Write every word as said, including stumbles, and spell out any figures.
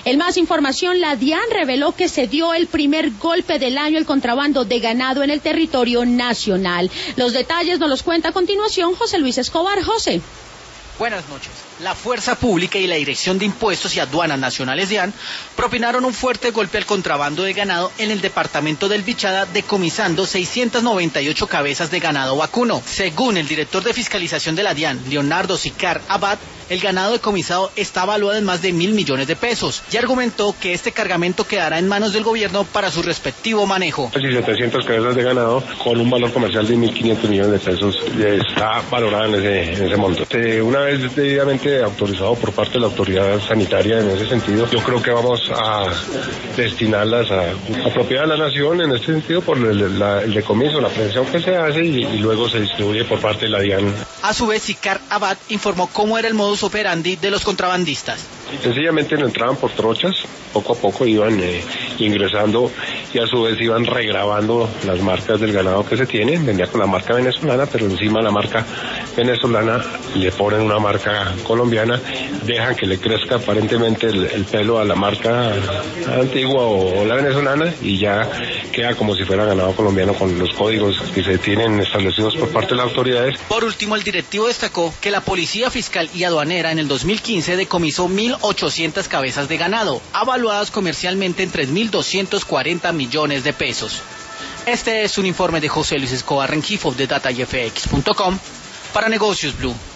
En más información, la DIAN reveló que se dio el primer golpe del año al contrabando de ganado en el territorio nacional. Los detalles nos los cuenta a continuación José Luis Escobar. José. Buenas noches. La Fuerza Pública y la Dirección de Impuestos y Aduanas Nacionales DIAN propinaron un fuerte golpe al contrabando de ganado en el departamento del Bichada, decomisando seiscientas noventa y ocho cabezas de ganado vacuno. Según el director de fiscalización de la DIAN, Leonardo Sicar Abad, el ganado decomisado está valuado en más de mil millones de pesos y argumentó que este cargamento quedará en manos del gobierno para su respectivo manejo. setecientas cabezas de ganado con un valor comercial de mil quinientos millones de pesos está valorada en ese, en ese monto. Eh, una vez debidamente autorizado por parte de la autoridad sanitaria en ese sentido, yo creo que vamos a destinarlas a, a propiedad de la nación en este sentido por el, la, el decomiso, la aprehensión que se hace y, y luego se distribuye por parte de la DIAN. A su vez, Sicar Abad informó cómo era el modus operandi de los contrabandistas. Sencillamente no entraban por trochas, poco a poco iban eh, ingresando y a su vez iban regrabando las marcas del ganado que se tiene. Vendía con la marca venezolana, pero encima de la marca venezolana le ponen una marca colombiana, dejan que le crezca aparentemente el, el pelo a la marca antigua o, o la venezolana y ya queda como si fuera ganado colombiano con los códigos que se tienen establecidos por parte de las autoridades. Por último, el directivo destacó que la Policía Fiscal y Aduanera en el dos mil quince decomisó mil ochocientas cabezas de ganado, avaluadas comercialmente en tres mil doscientos cuarenta millones de pesos. Este es un informe de José Luis Escobar Rengifo de data y f x punto com para Negocios Blue.